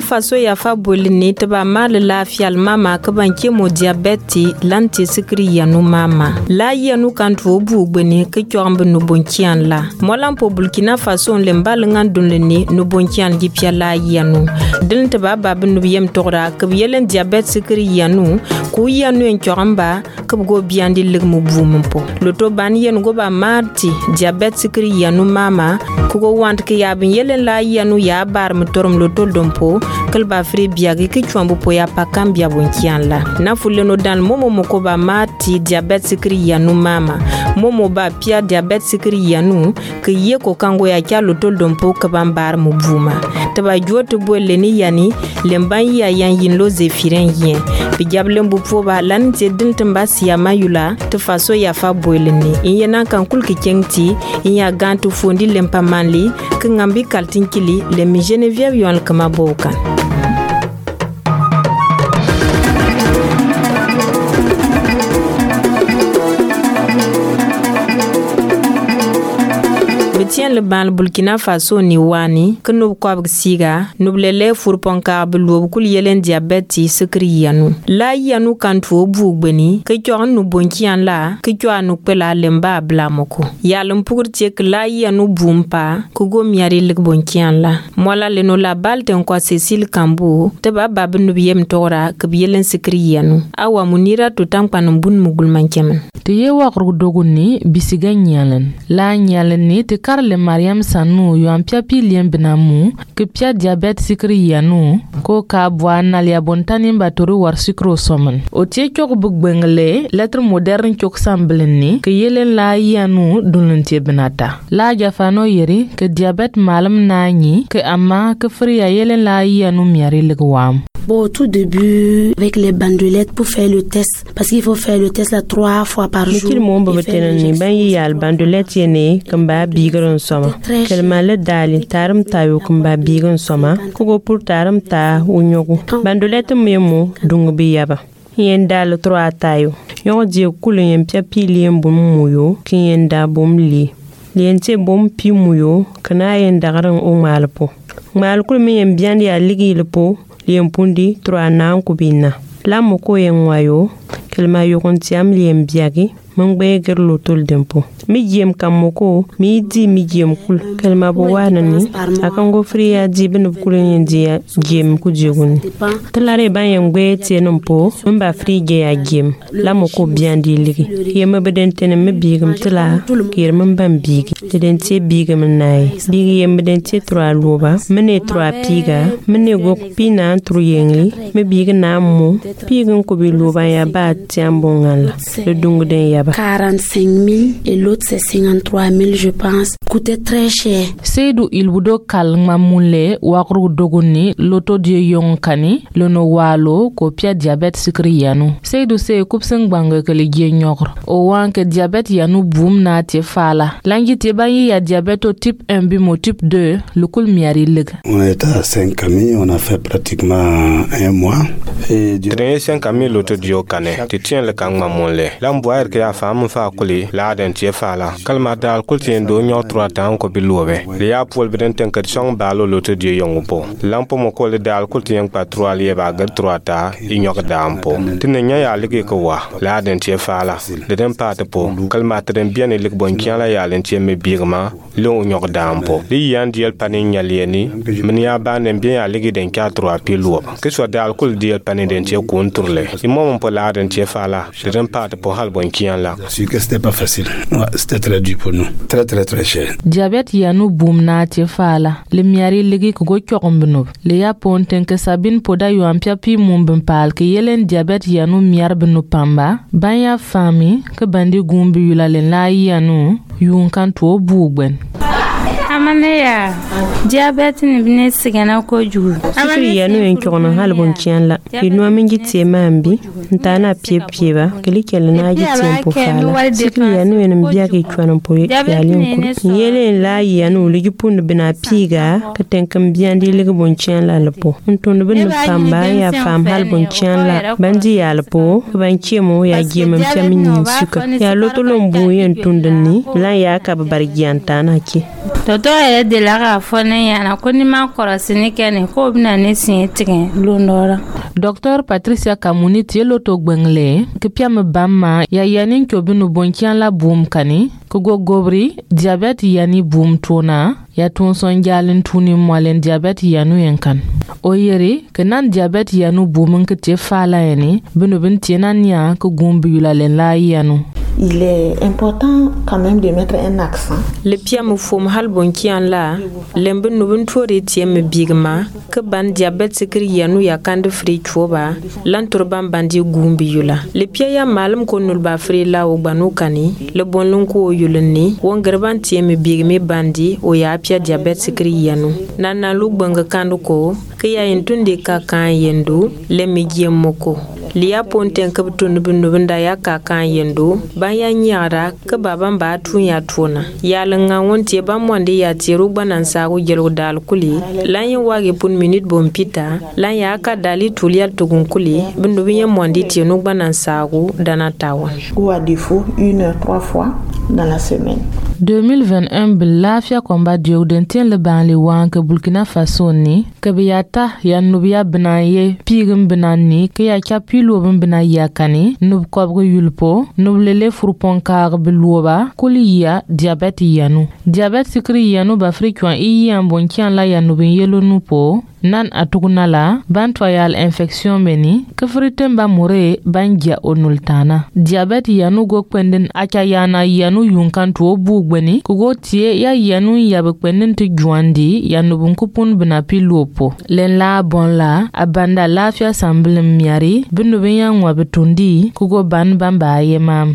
Faso ya fa bolini te ba mal la fial mama ka banke mo diabete lanti sikri yanu mama la yanu kantu bu gbeni ke kyombe no bonkian la molam po Burkina Faso le mbal ngandun le ni no bonkian gi pia la yanu din te ba no yem tora ke yelen diabete sikri yanu ku yanu en kyomba ke go biandi legmu bumpo loto ban yen go ba marti diabete sikri yanu mama ku go want ke ya bin yelen la yanu ya bar mu torom loto dompo kelba fri biagi ke kyombo po ya pakam bia bonkian la na fulle no dan momo moko ba mati diabete sikri yanu mama momo ba pia diabete sikri yanu ke ye ko kango ya kya loto dompo ke ban bar mu buma te ba joto bolle ni yani lemban ya yan yin lo zefiren yen bi jablem bu po ba lan te din tamba siya mayula te faso ya fa bolle ni yena kan kulki kengti ya gantu fondi lempa manli ke ngambi kaltinkili le mi Geneviève yon kama bokan tien le ban Burkina Faso ni wani que nous quoi siga nous lele fourponka belu kul yelen diabete sikri yanu la yanu kanto bu gbeni ke kyon nu bonkian la ke kyon nu pela lemba blamoko yalum pour tie que la yanu bumpa ku go miari le bonkian la mola le no la balte en quoi Cécile Kambo te ba bab nu biyem tora ke yelen sikri yanu awa munira to tampanu bun mugul mankemen te ye wakru doguni bisiga nyalen la nyalen ni te le Mariam Sanu yo ampia pi lien benamu ke pia diabete sikri yanu ko ka bwa na lia bontani mbaturu war sikro soman o tie kyok bugbengle lettre moderne kyok samblenni ke yelen la yanu dununtie benata la jafano yeri ke diabete malam nani ke amma ke fri ya yelen la yanu miari legwam. Bon, au tout début, avec les bandelettes pour faire le test, parce qu'il faut faire le test là 3 fois par jour. Mikil mo mbetene ni ban yal bandelettes yene kamba bigron soma. Kelma le dali taram tayo kamba bigron soma. Kugo pour taram ta unyogo. Bandelettes memo dungu biyaba. Yen dal 3 tayo. Yon di kulu yen pia pilien bum muyo, ki yen da bum li. Lien te bum pi muyo, kana yen dagaran o malpo. Malkul mi yen bian ya ligi lepo. Lien pundi 3 na kubina la moko yen wayo kelma yokontiam lien biagi mangbe gerlo tol dempo mi jem kamoko mi di mi jem kul kelma bo wanani akango friya di ben kulen dia jem ku jegun tlare ban yen gbe tenompo mba frige ya jem la moko biandi ligi yema beden tene me bigam tla kir mbam bigi den te bigam nay bigi yem beden te 3 loba mene 3 piga mene go pina tru yengi me bigi na mo pigan ko bi loba ya ba tiambongal le dungu den ya 45 000 et l'autre c'est 53 000 je pense. Coûtait très cher. Seydou Ilbudo kalma mule wakru dogoni loto die yonkani lono walo ko pia diabete sikri yanu. Seydou se kupseng bango ke le gie nyokro. O wanke diabete yanu boom na te fala. Langi te bayi ya diabete type 1 bimo type 2 lukul miari lig. On est à 5 amis, on a fait pratiquement 1 mois. Et du 5 amis loto dio kane. Tu tiens le kangma mule. Lamboire ke ya femme fa kuli la den tie fala kalma dal kultien do nyo 3 tan ko bilobe le ya pol beden ten ka song balo loto die yongo po lampo mo ko le dal kultien pa 3 liye ba gar 3 ta inyok dampo tinne nya ya ligi ko wa la den tie fala le den pa te po kalma ten bien le bonkian la ya len tie me birma lo nyok dampo li yan diel panin nya lieni men ya ba den bien ya ligi den ka 3 pilobe que soit dal kul diel panin den tie ko nturle imom po la den tie fala le den pa te po hal bonkian la. C'était pas facile. Ouais, c'était très dur pour nous. Très très très cher. Diabète yanu boom na te fala. Le miari legi ko go chokombno. Le ya ponten ke sabin poda yo ampia pi mumbin pal ke yelen diabète yanu miar benu pamba. Banya fami ke bandi gumbi yula len la yanu yun kan to bugben. Amaneya diabete ni bine sigana ko jugu sikri yanu en kono halbon chianla ino mingi temambi ntana pie ba kelikele na jitien po fala sikri yanu en mbia ke chwana po yalin ko yele la yanu ligi pund bina piga katenkam biandi ligi bon chianla lepo ntondo bin pamba ya fam halbon chianla bandi ya lepo ban chemo ya gema mtamini suka ya lotolombu yen tundani la ya ka bargiantana ki toto ya de la ga fone ya na ko ni ma korosini kene ko bina ne sin tigen londora. Dr Patricia Kamuni tielo to gbengle ke piam bamma ya yanin ko binu bonkian la boom kani ko go gobri diabete yani boom tona ya tun son jalin tuni molen diabete yanu yankan o yeri ke nan diabete yanu boom ke te fala yani binu bin tinan ya ko gombi yula len la yanu. Il est important quand même de mettre un accent. Le piam fom hal bonkian la lembe nubun tori tiem bigma ke ban diabete sikri yanu ya kande free choba lan turban bandi gumbi yula le pia ya malum ko nul ba free la o banu kani le bonlun ko yulni won garban tiem bigme bandi o ya pia diabete sikri yanu nana lu banga kandu ko ke ya intundi ka kan yendu le mi moko liya ponten ka butun bunda ya ka kan yendu baya nyara ka baban ba tun ya tona ya langa wonte ba monde ya tiru banan sa go jelo dal kuli lan yin wage pun minute bom pita lan ya ka dali tulial tugun kuli bindu binya monde tienu banan sa go dana tawa ou à défaut 1 heure 3 fois dans la semaine. 2021 bilafia combat diogdentien le ban le wanke Burkina Faso ni kabiyata ya nubiya binaye pigum binani ke ya kapilo bina ya kani nub kobgo yulpo nub lele furpon kar biluba kuliya diabete yanu diabete sikri yanu ba frekwan iyi ambonkian la ya nubin yelo nupo nan atuguna la bantoyal infection beni kafritem ba more banja onultana diabete yanu go kwenden acha yana yanu yunkan to bugbeni kugo tie ya yanu yabe kwenden te juandi yanu bunkupun bina pilopo len la bon la abanda lafia samblem miari binu binya ngwa betundi kugo ban bamba yemam.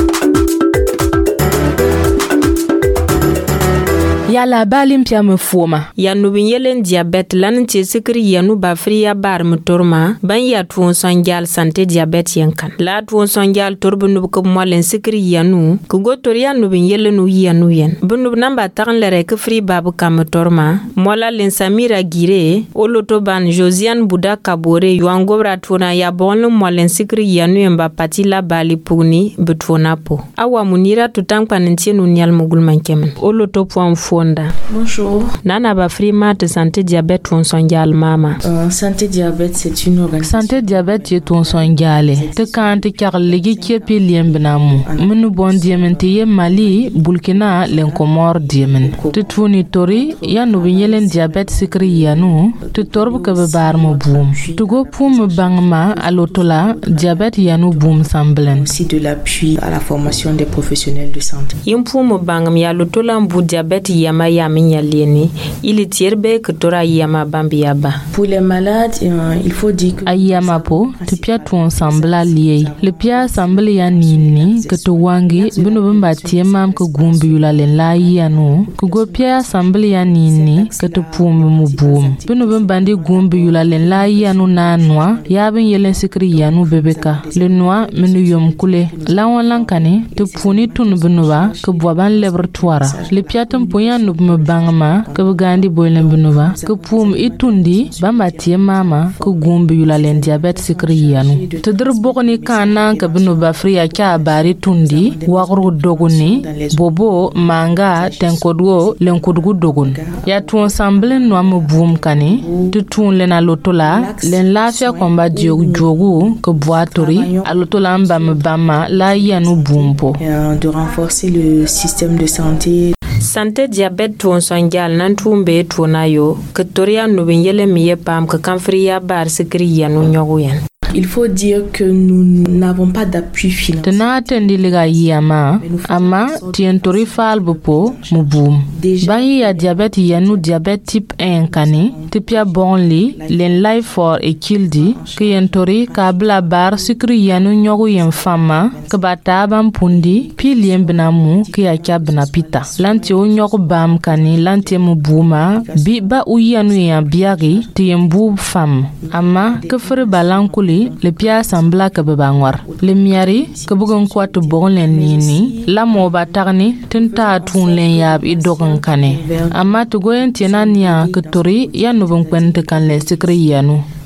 Yala balim pia me foma ya nubin yelen diabete lan te sikri yanu ba fria bar motorma ban ya tuon sangal santé diabete yankan la tuon sangal torbu nub ko molen sikri yanu ko gotoria nubin yelenu yanu yen bunub namba tan lere ke fri babu kam torma mola len Samira Gire oloto ban Josiane Bouda Kabore yuangobra tuna ya bonlo molen sikri yanu yamba patila bali pugni betona po awa munira tutang panentienu nyal mugul mankemen oloto point Bonjour. Nana ba frima de santé diabète ton songal mama. Santé diabète c'est une organisation. Santé diabète est ton songale. Te kante kar legi kepi liembenamu. Munu bon diamante ye Mali, Burkina, l'Encomore diamen. Te tuni tori ya no binyelen diabète sikri yanu. Te torbu ke bar mo boom. Tu go poum bangma alotola diabète yanu boom samblen. Aussi de l'appui à la formation des professionnels de santé. Impum bangam ya lotola mbu diabète yama yaminya lieni ili tierbe kutora yama bambiaba. Pour les malades, il faut dire que ayama po te pia tu ensemble lié. Le pia ensemble ya nini que to wangi bino bamba tiemam ko gumbi yula len la yanu ko go pia ensemble ya nini que to pum mu boom bino bamba ndi gumbi yula len la yanu na noa ya ben yelen sikri yanu bebeka le noa menu yom kule lawon lankane te puni tun bino ba ko boban laboratoire le pia tam poyan nub me bangma ko gandi boylen bino ba ko pum itundi bamba tiemama ko gumbi yula len diabete sikri yanu te der bokoni kana ka bino ba fria ka bari tundi wagru doguni bobo manga tenkodgo lenkodgu dogun ya tu ensemble no am boom kani tu tun lena lotola len lafia komba jogu ko boatori alotola mbam bama la yanu boompo de renforcer le système de santé. Santé diabète ton sangal nan tumbe tonayo que toria no binyele miye pam ka kanfriya bar sikri yanu nyogoyen. Il faut dire que nous n'avons pas d'appui financier. Tena tendi liga yama ama tientori falbo po mubum. Bayi ya diabète yanu diabète type 1 kani tipia bonli len life for e kildi ke yentori kabla bar sikri yanu nyogu yen fama ke bataban pundi pilien binamu ke ya kabna pita. Lanti o nyogu bam kani lanti mubuma bi ba u yanu ya biagi tiembu fam ama ke fere balankuli le pia sambla ka babangwar le miari ka bugon kwat bon len nini la mo batarni tinta tun len yab i dogon kane amma to goyen tenania ka tori ya no bon kwente kan le sikri yanu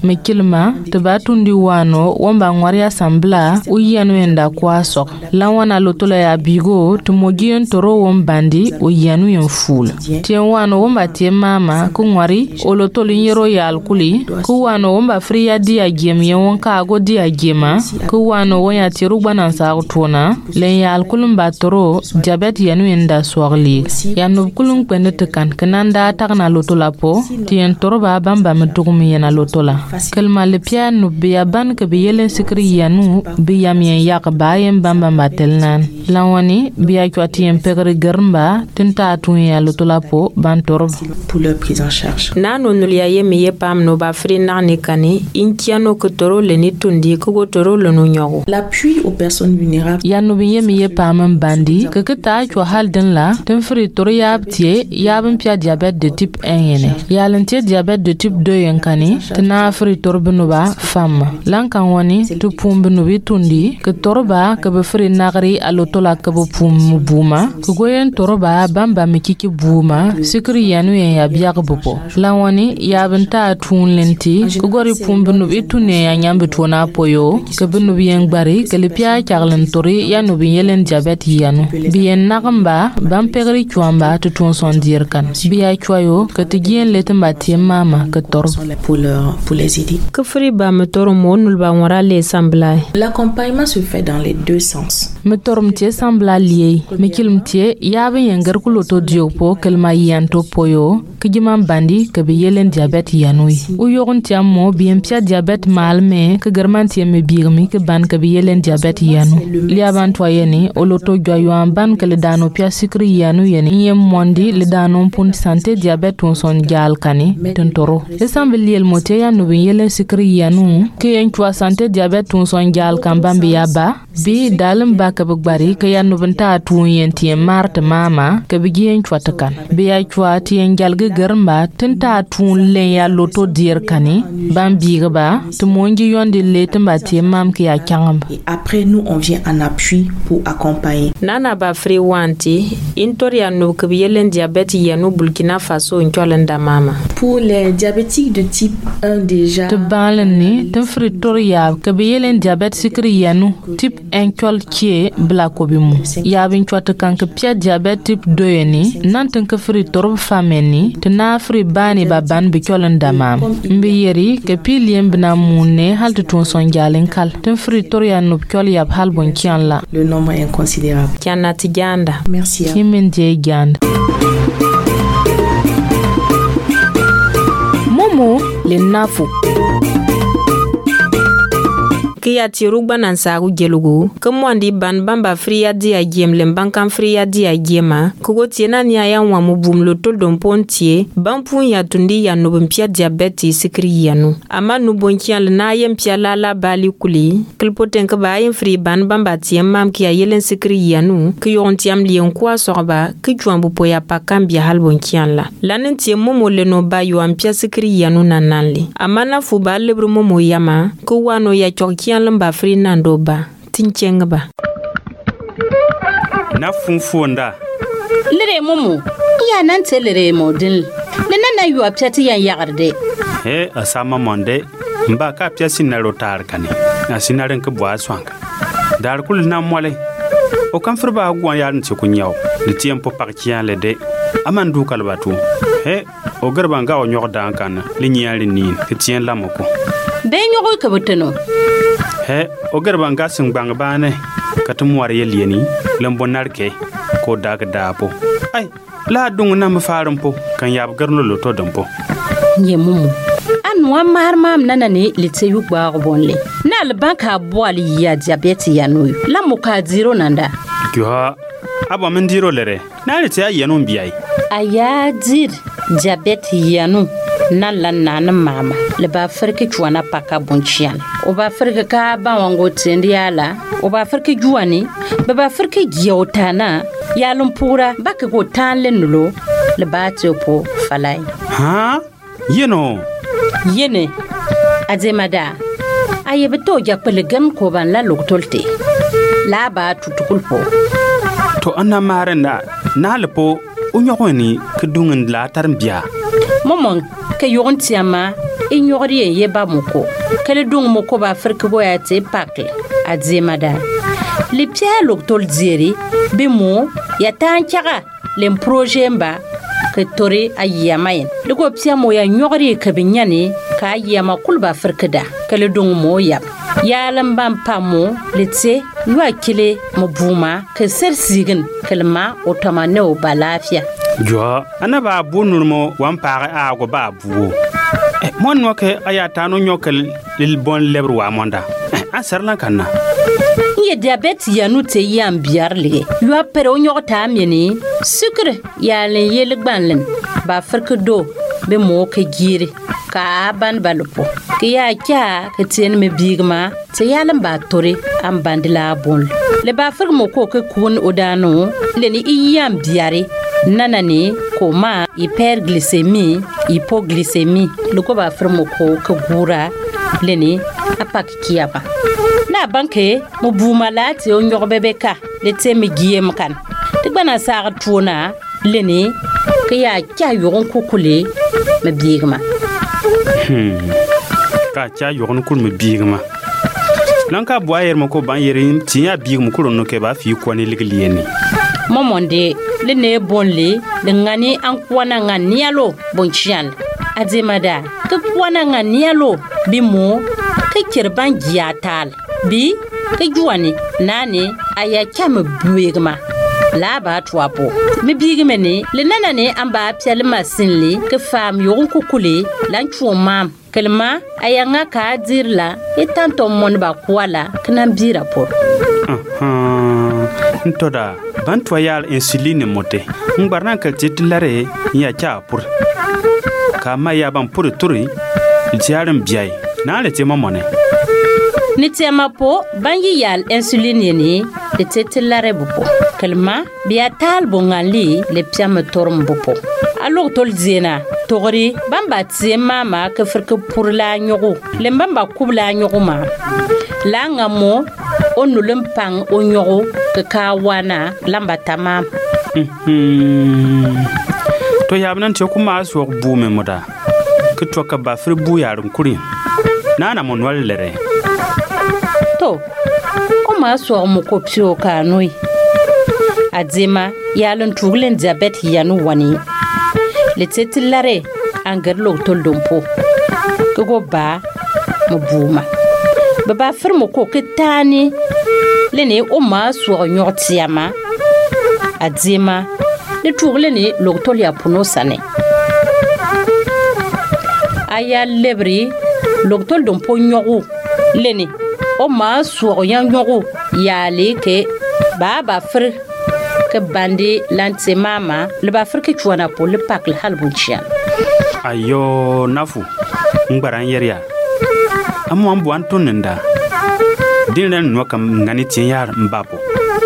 mekilma te batundi wano wamba ngwari asambla uyanu enda kwaso la wana lotola ya bigo to mogion toro wombandi uyanu yenful tien wano wamba tie mama ku ngwari o lotolo yero ya alkuli ku wano wamba fria dia gem yewonka go dia gema ku wano waya tiru bana sa tona le ya alkulum batoro diabet yanu enda swagli yanu kulum penete kan kananda takna lotola po tien toro ba bamba metugumi yana lotola kalma le piano biya ban ke biyelen sikri yanu biya mi yak bayen bamba matelnan lawani biya kwati empegre germba tenta tun ya lotola po ban toro pour leur prise en charge. Nano nulia yemi ye pam no ba fri nani kani inkiano ko toro le ni tundi ko toro le no nyogo. L'appui aux personnes vulnérables. Yanu bi yemi ye pam bandi ke keta ko halden la ten fri toro yabtie yabin pia diabète de type 1 yene yalentie diabète de type 2 yankani tena fri toro benuba femme lankan wani tu pum benubi tundi ke toroba ke be fri nagri alotola ke bo pum buma ko goyen toroba bamba mikiki buma sikri yanu ya biag bopo lawani yabenta tun lenti ko gori pum benubi tunne ya nyambe tona poyo ke benubi yang bari ke le pia charlen tori yanu bi yelen diabète yanu bien nagamba bam pegri chuamba to ton son dir kan biya choyo ke tigien letamba tie mama ke tor pour les aider. Que fri ba metoro monul ba ngora le samblai. L'accompagnement se fait dans les deux sens. Metorum tie sambla lié mekilum tie yabe yenger kuloto diopo kelma yanto poyo kijimam bandi ke be yelen diabète yanui u yogon tiamo bien pia diabète malme ke german tie me birmi ke ban ke be yelen diabète yanu liaban toyeni oloto joyo amban ke le dano pia sikri yanu yeni yem mondi le dano pun santé diabète on son gal kani tentoro esambli el mote yanu be yelen sikri yanu ke en twa santé diabète on son gal kambambi yaba bi dalam ba ka bari ke yanu benta tun yenti mart mama ke bi gen twatakan bi ya twa ti en jalge garmba tenta tun le ya loto dir kani bambi ba to monji yonde le tamba ti mam ke ya kyangam. Et après nous on vient en appui pour accompagner. Nana ba free wanti intoria no ke bi yelen diabète yanu Burkina Faso ntolenda mama. Pour les diabétiques de type 1 déjà te balani te fritoria ke bi yelen diabète sikri yanu type 1 kol kie bla ko bi mu ya bin twata kan ke pia diabète type 2 ni nanten ke fritor fameni te na fri bani ba ban bi kolenda mam mbi yeri ke piliem bna munne haltu ton son jalen kal te fritor ya no kol yab hal bon kian la le nombre est inconsidérable. Kianati ganda. Merci. Himen je ganda Momo le nafu kia tirugba nan sagu gelugo kemwandi ban bamba fria dia gem lembankan fria dia gema kugo tiena ni aya wa mubum lotol don pontie bampun ya tundi ya no mpia diabete sikri yanu ama no bonkian na yem pia lala bali kuli kilpoten ka ba yem fri ban bamba tiem mam kia yelen sikri yanu ki yontiam lien kwa sorba ki juambu poya pakambia hal bonkian la lanen tiem momo le no ba yo ampia sikri yanu nananli ama na fu ba lebru momo yama ko wano ya chokia lamba fri nando ba tincenga ba na funfunda lere mumu ya nan telere modin le nan yu apchati ya yagarde he asama monde mba ka piasi na rotar kane na sinaren ke bwa swanka dar kul na mole o kan furba gwa ya nti kunyaw de tiempo parkian le de amandu kalbatu he o garba nga o nyorda kan li nyaali ni ke tien lamoko be nyogo ke boteno he o garba nga sing bang bane katum war yelieni lambonarke ko dag dapo ai la dung na mafarampo kan yab garno loto dampo nyemu anwa marmam nanane litseyu gba bonle na albanka boali ya diabete ya no la mukadiro nanda kyo abo mendiro lere na lite ya yanu biyai aya dir diabete ya no nan lan nan mama le ba farke juana paka bonchian o ba farke ka ba wango tendiala o ba farke juani ba farke giotana ya lumpura baka go tanlen nulo le ba tepo falai ha yeno yene azemada ayebe to jakpelegam ko ban la loktolte la ba tutukulpo to anna marenda nalpo unyokoni kudungen la tarmbia momon ke yontiama in yori en yeba moko kele dung moko ba Afrique bo ya te pakle adzema da le pia loktol zeri be mo ya tanchaga le projet mba ke tori ayamayen le go pia mo ya nyori ke binyane ka ayama kulba Afrique da kele dung mo ya lambam pamo letse ywa kile mo buma ke sersigin kelma otomane o balafia jo ana ba bunur mo wan paare a go ba buo mon no ke ayata no nyokel lil bon lebru wa monda asarna kanna ye diabète ya nu te yam biarle ywa pero nyota mieni sucre ya le yel gbanlen ba Afrique do be mo ke gire ka ban balupo ke ya kya ke tien me bigma te yalam ba tori am bandila bon le ba Afrique mo ko ke kun odano le ni yam biare nanani koma hyperglycémie hypoglycémie le ko ba Afrique mo ko ke gura le ni apak kiyaba na banke mo bumalati o nyorbebeka le temi giem kan te bana sa tuna le ni ke ya kya yoron kokule me bigma ka cha yoron kul me bigma lanka boyer mo ko ban yerim tiya bigmu kulo no ke ba fi ko ni liglieni momonde le ne bonle le ngani an kwana nganialo bonchian ademada ke kwana nganialo bimo ke kirban giatal bi ke juani nani aya cham buigma la ba twapo me bigme ne le nanane amba pial masinli ke fam yoron kokule lan chuma kelma ayanga ka dirla etanto mon ba kwala knan bira por ntoda bantwayal insuline mote ngbarna ka titlare ya cha por kama ya ban por turi tiaram biai na le tema mone ni tema po bangi yal insuline ni de titlare bupo kelma biya tal bongali le piam torum bupo alors tol zena tori bamba tie mama ke firke pour la nyogo le bamba kubla nyogo ma la ngamo onu lempang o nyogo ke kawana lamba tamam to yabnan te kuma so bume moda ke to ka ba fir bu yarun kuri nana mon wallere to o ma so mo ko pio kanoi adzema yalon tuglen diabète yanu wani le tetilare angar lo tol dompo ko go ba mo buma baba firmo ko ketani lene o ma so nyotiama adzema le tuglene lo tol ya puno sane aya lebri lo tol dompo nyogu lene o ma so nyogu ya le ke baba fir ke bandi lante mama le ba fir ke chwana po le pak le halbunchian ayo nafu ngbaran yeria amu ambu antonenda dinren no kam ngani tiyar mbapo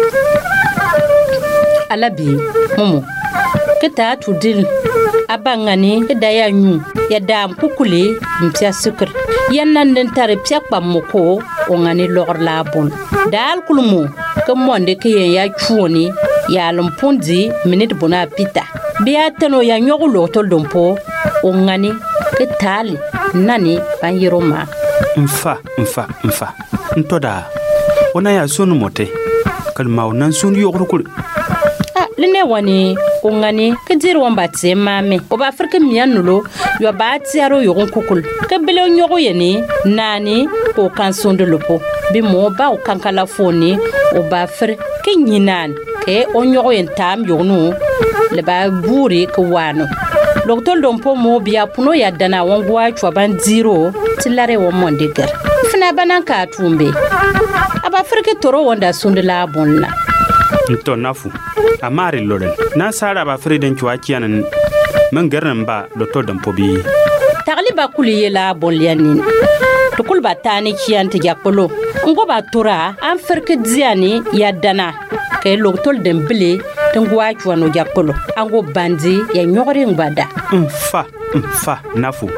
alabi momo keta tudil abangani kedaya nyu ya dam kukule mpia sukr yannan den tare pia pamoko o ngani lor la bon dal kulmu ke monde ke ya chuoni ya lompondi minute bona pita biya tano ya nyogo lotol dompo o ngani ke tali nani banjiroma mfa ntoda ona ya sonu mote kalma onan sonu yogro lene wani o ngani ke dir wamba tse mame o ba afrika mianulo yo ba tiaro yogon kokul ke bele nyogo yeni nani ko kan sonde lopo bi mo ba o kankala foni o ba fr ke nyinan ke o nyogo yen tam yognu le ba buri ke wano loktol dompo mo biya puno ya dana wangwa chwaban zero tilare wo mondegar fina banan ka tumbe aba frike toro wonda sundula bonna nto nafu amari loren na sara ba friden chwa kianan man garnan ba loktol dompo bi tagliba kuliye la bolyanin to kulba tani kian te jakpolo ngo ba tora an frike diani ya dana ke loktol dembele tungwa chwano jakpolo ango bandi ya nyogore ngbada mfa nafu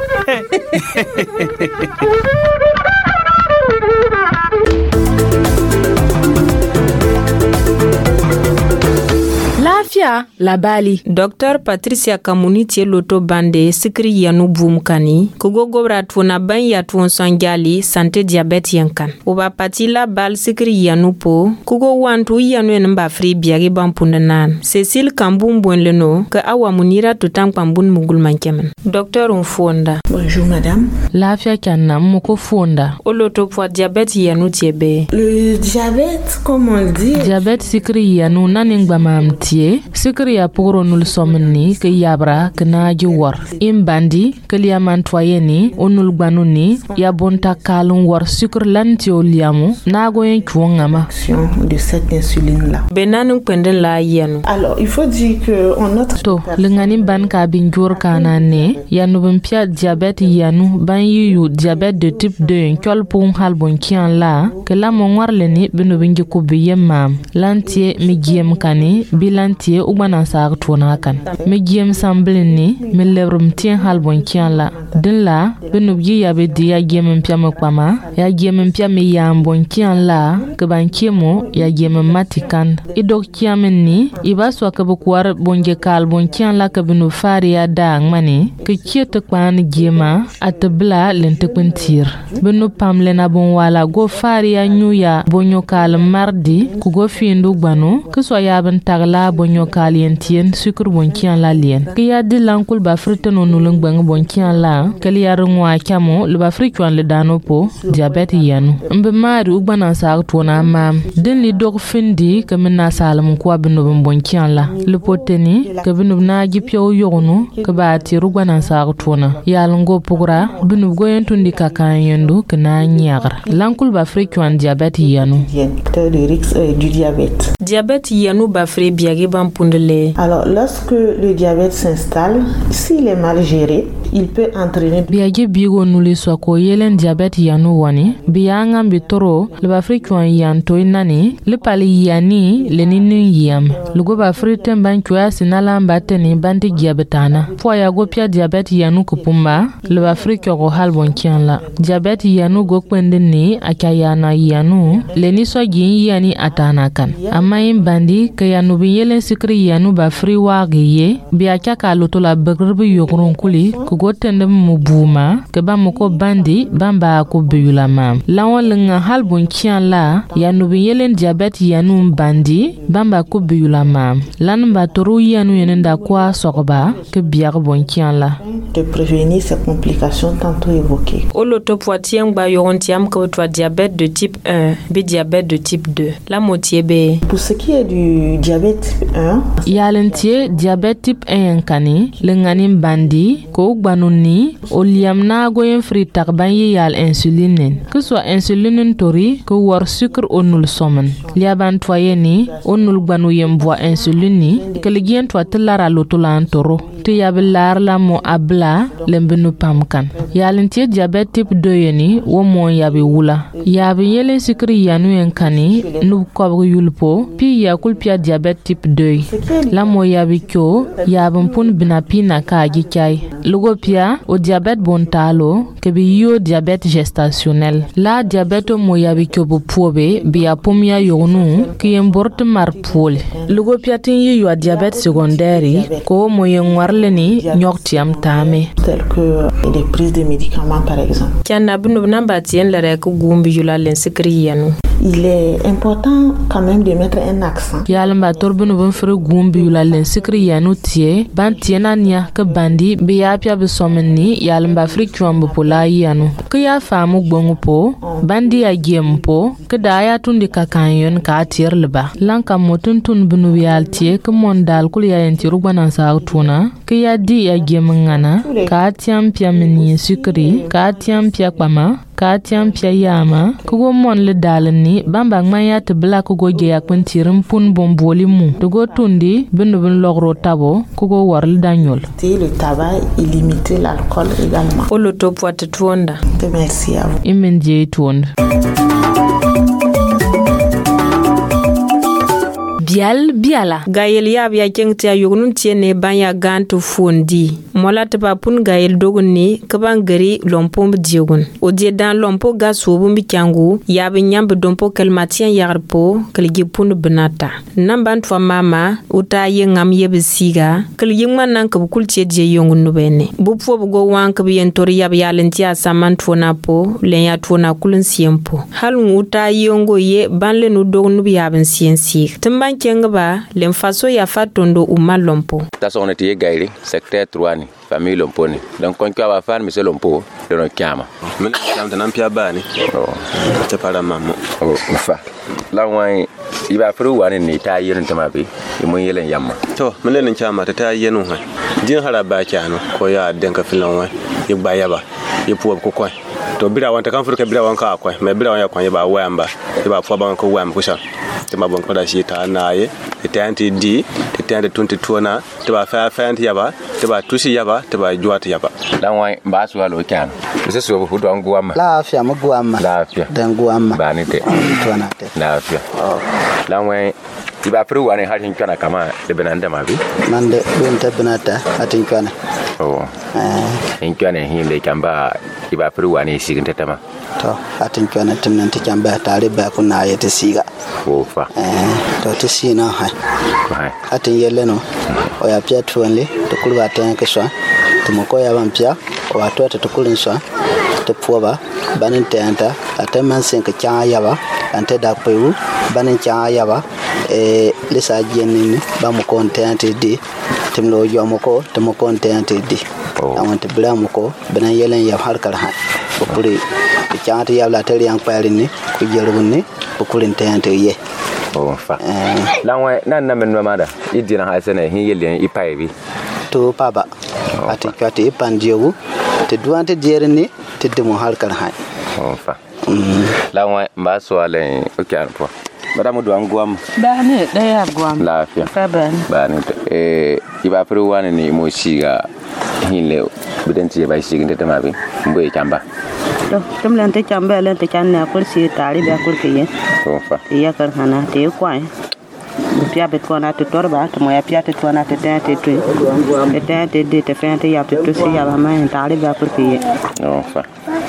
Patricia la bali. Dr Patricia Kamuni tie loto bande sikri yanu boom kani kugo gobra tuna ban ya tun songali santé diabète yankan uba patila bal sikri yanu po kugo wantu yanu en ba fri biagi ban pundanan Cécile Kambum Leno ka awa munira tutam pambun mugul mankemen docteur on fonda. Bonjour madame. Lafia kanna moko fonda. Oloto po diabète yanu tiebe. Le diabète comme on dit. Diabète sikri yanu naning ba mamtie sikri ya poro nul somni ke yabra kana jiwar imbandi ke liaman toyeni onul gbanuni ya bonta kalun war sikr lanti oliamu nago en chuongama de cette insuline là. Benanu pende la yanu. Alors il faut dire que on note to lingani ban ka binjur kana ne yanu bimpia diabète yanu ban yu diabète de type 2 kyol pum halbon kian la ke la mo warle ni binu bingi ko biyemam lantie mi giem kani bilantie ubana sa tona kan mi giem samblin ni mi lebrum tien halbon kian la din la binu gi yabe dia giem mpia makwama ya giem mpia mi yambon kian la ke ban kiemo ya giem matikan idok kiamen ni iba so ka bukwar bonje kal bon kian la ka binu faria dang mani ke kiete kwan giema atbla lente kuntir binu pamle na bon wala go faria nyuya bonyo kal mardi ku go findu gbanu ke so yaben tagla bonyo kal yentien sukur bon kian la lien ke ya di lankul ba friteno nulung bang bon kian la ke ya rungwa kyamo le ba frikwan le danopo diabete yanu mbe mari ugbana sa tona mam den li dog findi ke mena salam ko binu bon kian la le poteni ke binu na gipyo yogonu ke ba ti rugwana sa tona yalngo pugra binu go yentundi kakan yendu ke na nyagra lankul ba frikwan diabete yanu de risque du diabète. Diabète yanu ba fri biagi ban pundele. Alors lorsque le diabète s'installe, s'il est mal géré, il peut entraîner biagi bigo nuli soko yelen diabète yanu wani bianga bitoro le ba frikwan yanto inani le pali yani le ninin yam le go ba friten ban kwa sinala mbateni bandi diabetana po ya go pia diabète yanu kupumba le ba frikyo go halbon kianla diabète yanu go kwendeni akayana yanu le ni so gi yani atana kan amma yin bandi ke yanu bi yelen sikri yanu ba fri wagiye bi akaka lotola begrbi yogrun kuli ko gotende mu buma ke ba moko bandi bamba ko biyula mam lawon halbon kianla yanu bi yelen diabète yanu bandi bamba ko biyula mam lan ba toru yanu yenenda kwa sokba ke biar bon kianla de prévenir ces complications tantôt évoquées. Oloto poitien ba yorontiam ko to diabète de type 1 bi diabète de type 2 la moitié be. Pour ce qui est du diabète type 1 yalentie diabète type 1 kani lengani bandi ko gbanuni oliam na goyen fri takban yal insuline que soit insuline tori ko war sucre onul somen liaban toyeni onul gbanu yembo insuline ke ligien to tlara lotulan toro te yabelar la mo abla lembenu pamkan yalentie diabète type 2 yeni wo mo yabe wula yabe yele sikri yanu yankani nu ko yulpo pi ya kulpia diabète type 2 la mo yabe kyo yabon pun binapina ka gikai lugo pia o diabète bontalo ke bi yo diabète gestationnel la diabète mo yabe kyo bo pobe bi ya pomia yonu ki yembort mar pole lugo pia tin yo diabète secondaire ko mo yenwarleni nyoktiam tame tel que des prises de médicaments par exemple kana binu namba tien la rek gumbi yula len sikri yanu. Il est important quand même de mettre un accent. Yalamba torbunu bon fere gumbi yula len sikri yanu tie ban tiena nya ke bandi be ya pia be somni yalamba frikwan pola yanu ke ya famu gbongu po bandi ya gempo ke da ya tundi kakanyon ka tier leba lanka motun tun bunu yal tie ke mondal kul ya enti rugbanan sa tuna ke ya di ya gemngana ka tiam pia meni sikri ka tiam pia kwama ka tiam pia yama kugo mon le dalni bamba ngmaya te bla kugo ge ya kwentirim pun bomboli mu dugo tundi binu bin logro tabo kugo warl danyol le tabac et limiter l'alcool également. Oloto poate tuonda. Merci à vous. Immenje tuonda. bial biala Gaël yab ya keng tia yugnun tiene banya gantu fondi mola taba pun Gaël dogni kabangari lompom diogun o die dan lompo gaso bumbi kyangu yab nyamb dompo kelmatien yarpo kelgi pun benata namban twa mama uta yengam yebisiga kelgi manan kabukul tie die yongun nubene bupfo bugo wan kabi yentori yab yalentia saman twona po len ya twona kulun siempo halun uta yongo ye banle no dognu yabin siensi timban kengba len faso ya fatondo umalompo tasone tie gairi secteur 3 ni famille lomponi donc kon kwa ba fan monsieur lompo de no kyama men tam tan pia bani te para mamu fa la wai iba furu wani ni ta yin tamabi mun yelen yamma to men len kyama ta yenu ha din haraba kyano ko ya denka filan wai yigba yaba yipu ko ko to bira wanta kan furka bira wanka akwai mai bira wanya kwanye ba wayamba ba fa ban ko wayamba kusa te ma bon ko da shi ta naye te anti di te anti 22 na te ba fa anti yaba te ba tusi yaba te ba juat yaba dan wai ba su alo kan se su bu do nguama la afia mo guama la afia dan guama ba ni te tuana te la afia dan wai iba furu wani hatin kana kama de benanda mabi mande don te benata hatin kana in kana hinde kamba iba furu wani sigin tama to hatin kana timnan te kamba tare ba kuna yete siga fa to te sina hai hatin yeleno o ya pia tuanle to kulwa tan ke so to mo ko ya ban pia o ato to kulin so to poba banin tenta ataman sen ka cha yaba ante da pewu banin cha yaba lisa jenni ba mo kontente di timlo yomo ko to mo kontente di awante bla mo ko banan yelen ya harkar ha ko puri chaati yabla tari yang parini ko jergunni ko kulin tente ye fa lawa nan na men mamada idina ha sene hin yelen ipaibi to paba ati kwati pandiyogu te duante jerni te demo harkar ha fa lawa mbaso ale o kyan po madame do angwam bani daya gwam lafiya fa bani iba furu wani ni mo siga hinle bidanti ba sigin da mabi mboy kamba to tumlan te kamba len te kanna kursi tari ba kurkiye fa ya kar hana te kwai pia bet ko na te torba to mo ya pia te to na te tente tu te tente de te fente ya te tu si ya ba mai tari ba kurkiye fa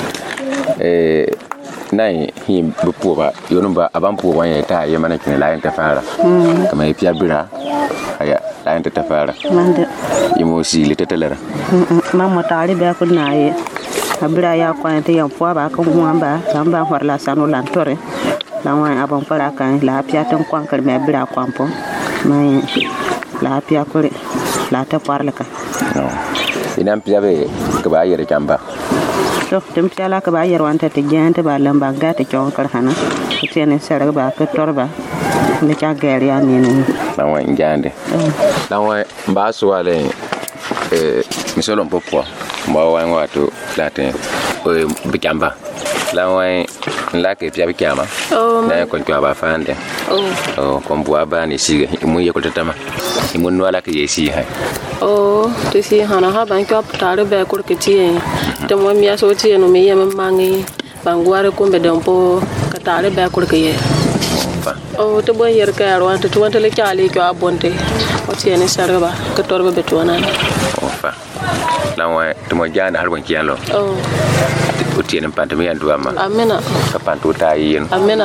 nai hi bupu ba yonumba abampu wanya ta yemana kin la ta fara kama pia bira aya la ta fara mande yimo si le tetelera mamo tari ba ko na ye abira ya ko ente yam po ba ko ngamba samba horla sanu lantore la wa abam para kan la pia tan ko kan me bira ko ampo mai la pia ko la ta parla ka no inam pia be ko ba yere kamba to tem pia ka ba yere wanta te gente ba lamba gata ko kar hana tiene sera ba ko torba ne cha gari ya ni la wa ngande la wa ba so wale misolo mpopo mba wa ngwatu latin bikamba la wa la ke pia bikama na ko kwa ba fande ko mbwa ba ni siga mu ye ko tama mun wala ke yesi ha to si hana ha ban ko tare ba ko ke tie to mo mi aso tie no mi ye mangi bangware ko be dompo ka tare ba ko ke ye to bon yer ka ro ante to wante le chali ko abonte o tie ni sarba ka torbe be to na fa la wa to mo jana har bon kialo o tie ni pante mi andu ama amena ka pantu ta yin amena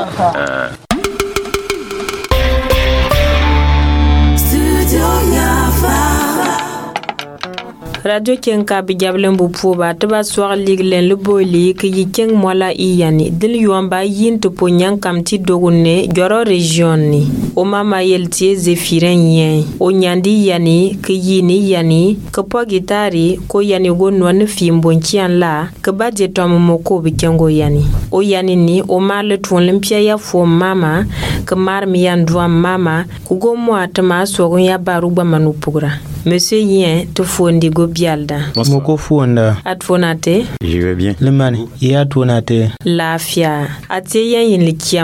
Radio Kenka bi jablen bu puba taba soir liglen le boli ke yikeng mola iyani dil yuamba yin to ponyan kamti dogunne joro region ni o mama yeltie zefiren yen o nyandi yani ke yini yani ke po gitari ko yani go non fimbon kian la ke badje tom moko bi kengo yani o yani ni o marle ton limpia ya fo mama ke mar mi yandwa mama ku go mo atama sogun ya baru ba manu pugra Monsieur Yen, tu fondi go bialda. Moko fonda. At fonate? Je vais bien. Le mani, ya tonate. Lafia. Ate yen yin likiamwe.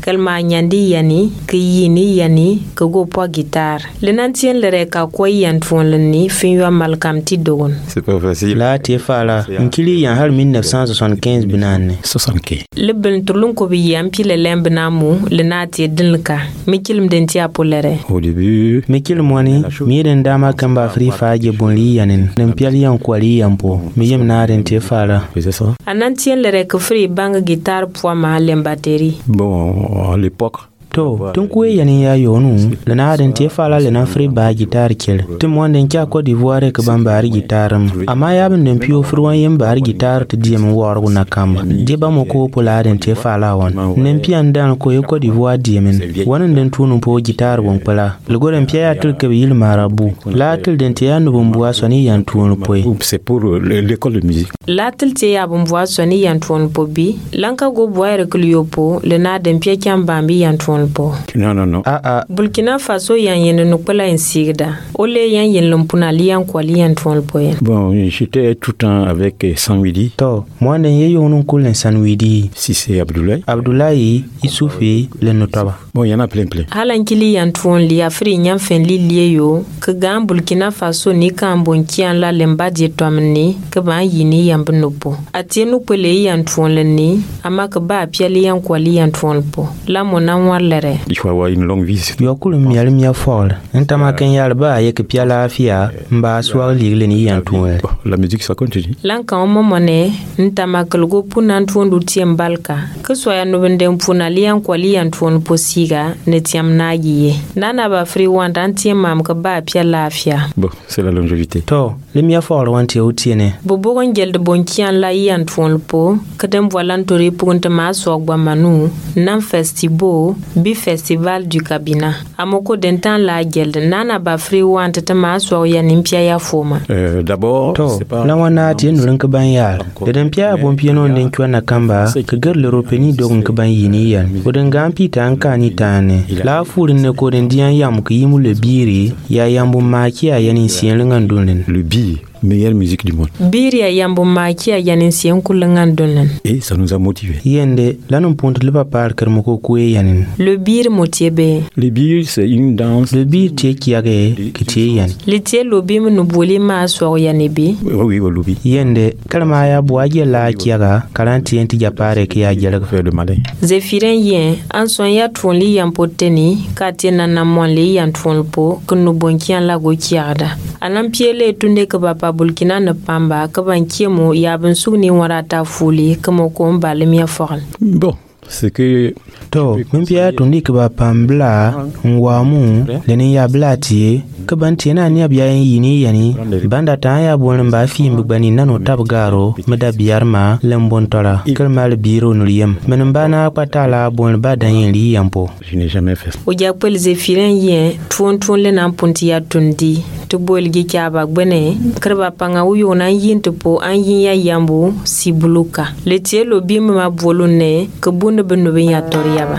kalma nyandi yani ki yini yani ka go po guitare le nantien le reka ko yan fon le ni fin yo malkam ti dogon. C'est pas facile. La tie fala nkili yan har 1975 binane 75 le ben tulun ko bi yam pi le lemb namu le nati dinka mikilm den ti apolere au début mikil moni mi den dama kamba free faje bonli yanin den piali yan kwali yampo mi yem na den tie fala c'est ça anantien le rek free bang guitare poids ma lem batterie. Bon à l'époque to tun kuwe yani ya yonu lana den te fala lana free ba guitar kel tum wanden kya ko d'Ivoire ke ban bari guitaram amma ya bin den pio fruwan yin bari guitar te diem worgu na kamba de ba mo ko pola den te fala won nen pian dan ko ko d'Ivoire diemen wonan den tunu po guitar won pala lugoren pia ya tul ke yil marabu la tul den te ya no bomboa soni yan tunu poy c'est pour l'école de musique la tul te ya bomboa soni yan tunu po bi lanka go boire kliopo lana den pia kyam bambi yan tunu. Non. Burkina Faso yan yen no pala en sigda. Ole yan yen lompuna lian kwali yan twol poyen. Bon, j'étais tout le temps avec Sanwidi. To, moi ne ye yon kul Sanwidi. Si c'est Abdoulaye. Abdoulaye, Isoufi, le notaba. Bon, il y en a plein. Halan kili yan twon li afri nyan fen li liyo ke gan Burkina Faso ni kan bonkian la lemba je twamni ke ban yini yan bnopo. Atienu pele yan twon le ni ama ke ba piali yan kwali yan twon po. La mona wala. Il faut avoir une longue vie. Yokul mial mia fol. Ntama ken yalba yek pia la afia mba swar ligle ni yantuwe. La musique ça continue. Lanka momone ntama kelgo punan tundu tiembalka. Keswaya no bende mpuna lian kwa lian tun posiga ne tiam nagiye. Nana ba free wanda ntiemam ka ba pia la afia. Bon, c'est la longévité. To, le mia fol wanti utiene. Bobogon gel de bonkian la yan tun po, kadem volantori punta ma sogba manu, nan festibo bi festival du Cabina. Amoko dentan la gelde nana ba free want tama so ya nimpia ya foma. D'abord, c'est pas la wana ti no nka ban yar. Den pia bon pia no den kwa na kamba ke ger le ropeni do nka ban yini yan. Boden gampi tan kani tane. La furin ne ko den dian yam ki yimu le biri ya yambu maki ya yani sien ngandulin. Le bi meilleure musique du monde. Biria yambo makia yanin sien kulangan donan. Et ça nous a motivés. Yende, là nous pointe le papa kermoko koué yanin. Le bir motiebe. Le bir c'est une danse. Le bir tie kiage kitie yan. Le tie lobim no boli ma so yanebi. Oui, lobi. Yende, kalma ya boaje la kiaga, kalanti enti japare ki ya jela faire de malin. Zefiren yen, an son ya twonli yampoteni, katina na monli yantwonpo, kunu bonkian la go kiada. Anam piele tunde ke papa Burkina ne pamba ka ban kiemo ya ban sugni warata fuli kamo ko mbale mi afol. Bon, c'est que to mimpia tundi ke ba pambla ngwamu leni ya blati ka ban tina ni abya yini yani banda ta ya bon ba fi mbani nano tabgaro meda biyarma lembon tora kalmal biro nuliyam men bana patala bon ba dan yeli yampo. Je n'ai jamais fait. O ja pel zefiren yen twon le nan punti ya tundi to bol gi kyaba gbene karba panga uyo nan yin to po an yin ya yambo si buluka le tielo bima bolone ke bunde beno ben ya toriaba.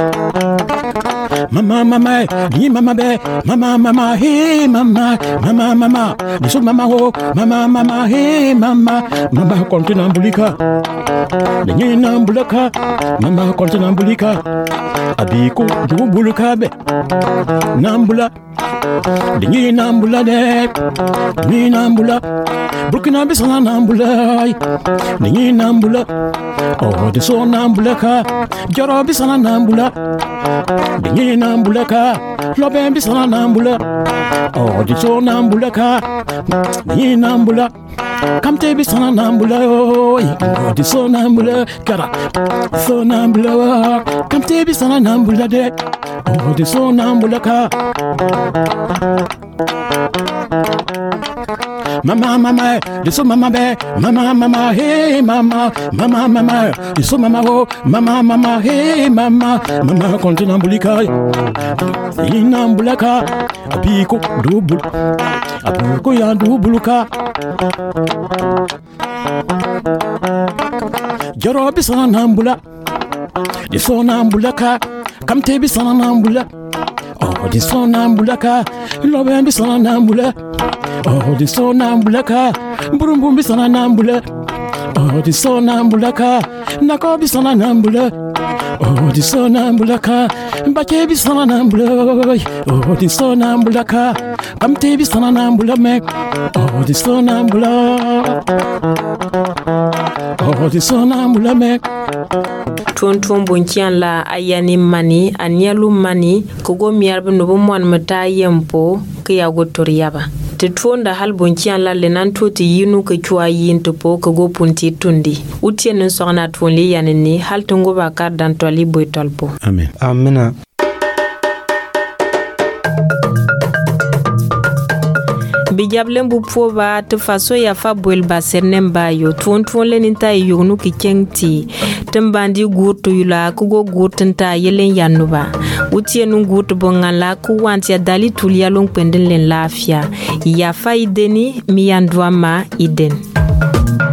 Mama, ni mama be, mama, hey mama, ni so mama ho, mama, hey mama kontina mbulika, ni nambulaka, mama kontina mbulika, abiko dubuluka be, nambula, ni nambula de, ni nambula, Burkina Faso nambula, ni nambula, oh de so nambulaka, jaro bisana nambula. Dingi nambulaka, lobe bisana nambula. Oh, di so nambulaka, dingi nambula. Kamte bisana nambula, oh, di so nambula, kara. So nambula, kamte bisana nambula de. Oh, di so nambulaka. Mama, di so mama be, mama, hey mama, di so mama ho, mama, hey mama kontina mbulika, ina mbulaka, abiko dubul, abiko ya dubuluka, jaro bisana nambula, di so nambulaka, kamte bisana nambula, oh di so nambulaka, lobe bisana nambula. Oh, di so nambulaka, burumbu bisana nambula. Oh, di so nambulaka, nako bisana nambula. Oh, the sonambulaka, Bakebi sonambula, oh, the sonambulaka, Bamtebi sonambula mek, oh, the sonambula, oh, the sonambula mek. Tuon bonkian la ayani mani, anialu mani, kogo miarbe nubo mwan mata yempo, kaya gotoriaba. Te tuonda hal bonkian la lenanto te yinu ke chua yin topo kogo punti tundi. Utien nsona tuonli yanini hal tungo bakar dan toali boitolpo. Amen. Amina. Bijablen bu poba te faso ya fa boel basernem bayo tuon leninta yognu ki kengti tembandi gurtu yula kugo gurtenta yelen yanuba utienu gurtu bongala ku wanti ya dali tulia long pendelen lafia ya fa ideni mi yandwama iden.